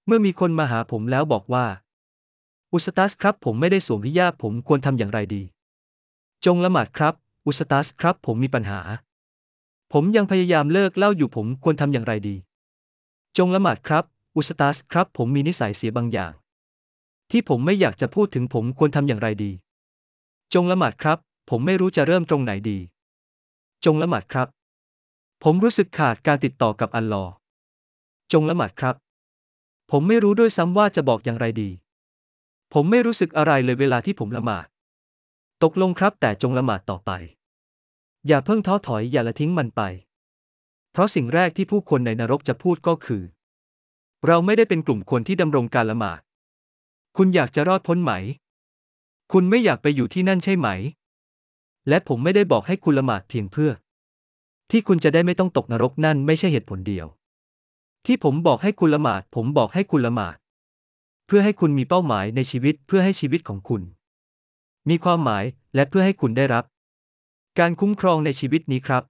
มื่อมีคนมาหาผมแล้วบอกว่าอุสตัสครับผมไม่ได้สวมฮิญาบผมควรทำอย่างไรดีจงละหมาดครับอุสตัสครับผมมีปัญหาผมยังพยายามเลิกเหล้าอยู่ผมควรทำอย่างไรดีจงละหมาดครับอุสตัสครับผมมีนิสัยเสียบางอย่างที่ผมไม่อยากจะพูดถึงผมควรทำอย่างไรดีจงละหมาดครับผมไม่รู้จะเริ่มตรงไหนดีจงละหมาดครับผมรู้สึกขาดการติดต่อกับอัลลอฮ์จงละหมาดครับผมไม่รู้ด้วยซ้ำว่าจะบอกอย่างไรดีผมไม่รู้สึกอะไรเลยเวลาที่ผมละหมาดตกลงครับแต่จงละหมาดต่อไปอย่าเพิ่งท้อถอยอย่าละทิ้งมันไปเพราะสิ่งแรกที่ผู้คนในนรกจะพูดก็คือเราไม่ได้เป็นกลุ่มคนที่ดำรงการละหมาดคุณอยากจะรอดพ้นไหมคุณไม่อยากไปอยู่ที่นั่นใช่ไหมและผมไม่ได้บอกให้คุณละหมาดเพียงเพื่อที่คุณจะได้ไม่ต้องตกนรกนั่นไม่ใช่เหตุผลเดียวที่ผมบอกให้คุณละหมาดผมบอกให้คุณละหมาดเพื่อให้คุณมีเป้าหมายในชีวิตเพื่อให้ชีวิตของคุณมีความหมายและเพื่อให้คุณได้รับการคุ้มครองในชีวิตนี้ครับ